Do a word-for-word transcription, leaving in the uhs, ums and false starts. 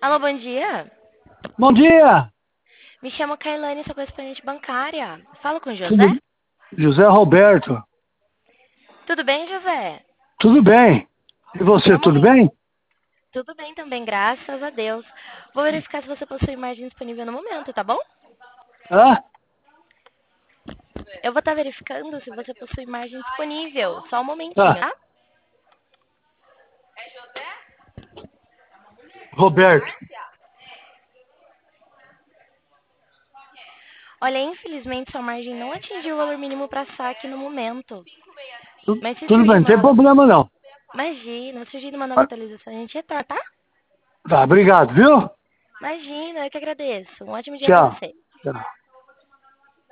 Alô, bom dia. Bom dia, Me chamo Kailane, sou correspondente bancária. Falo com o José? tudo, José Roberto, Tudo bem, José? tudo bem? E você, Só um tudo momento. bem? Tudo bem também, graças a Deus. Vou verificar se você possui margem disponível no momento, tá bom? Hã? Eu vou estar verificando se você possui margem disponível. Só um momentinho, Tá, tá? Roberto, Olha, infelizmente sua margem não atingiu o valor mínimo para saque no momento. tu- Mas se tudo bem, surgir não tem uma nova... problema não. Imagina, se surgir uma nova Ah, atualização, a gente retorna, tá? Tá, obrigado, viu? Imagina, eu que agradeço. Um ótimo dia para Tchau. você. Tchau.